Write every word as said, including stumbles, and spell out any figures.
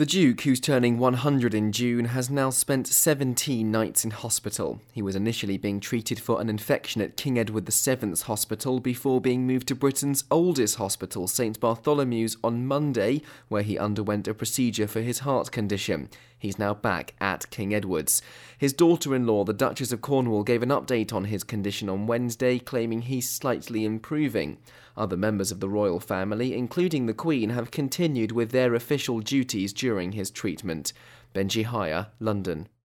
The Duke, who's turning one hundred in June, has now spent seventeen nights in hospital. He was initially being treated for an infection at King Edward the seventh's Hospital before being moved to Britain's oldest hospital, St Bartholomew's, on Monday, where he underwent a procedure for his heart condition. He's now back at King Edward's. His daughter-in-law, the Duchess of Cornwall, gave an update on his condition on Wednesday, claiming he's slightly improving. Other members of the royal family, including the Queen, have continued with their official duties during his treatment. Benji Hire, London.